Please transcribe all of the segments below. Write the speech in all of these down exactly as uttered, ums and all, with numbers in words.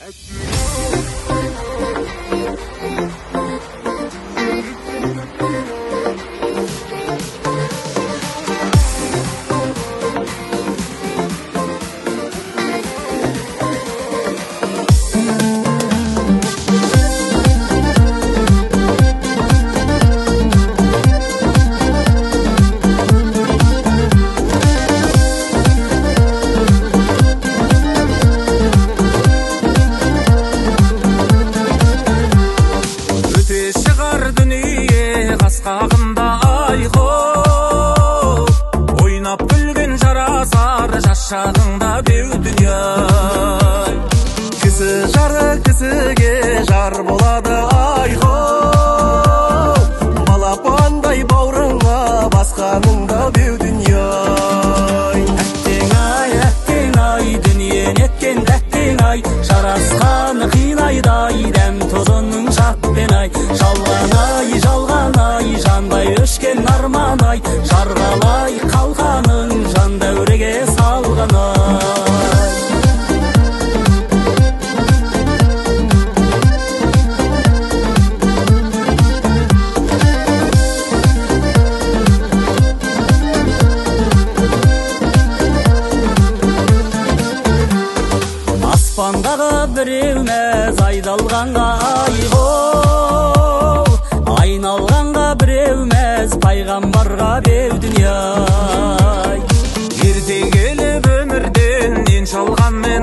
Қағында айқоп, ойнап күлген жарасар жас шағыңда беу дүния. Кісі жары кісіге жар болады айқоп, балапандай баурыңа басқаныңда беу дүния. Әттең ай, әттең ай, дүние неткен әттең ай, жарасқаны қинайдай, дәм тұзының жатпен ай, жалған ай, жалған ай, жанбай өшкен арман ай, жарғалай қалғаның жан дәуреге салған ай. Аспандағы біреумәз айдалғанға айғол, айналғанға біреумәз пайғамбарға беу дүния. Ерте келіп өмірден ен шалған мен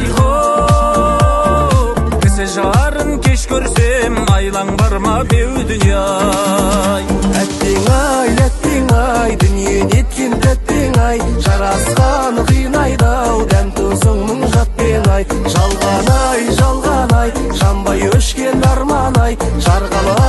айғол, кісі жарын кеш көрсем айлаң бар ма беу дүния. Әттең ай, әттең ай, дүние неткен тәттең ай, жарасқаны қинайдау, дәм тұзыңның жатпен ай, жалған ай, жалған ай, жанбай өшкен арман ай, жарғалай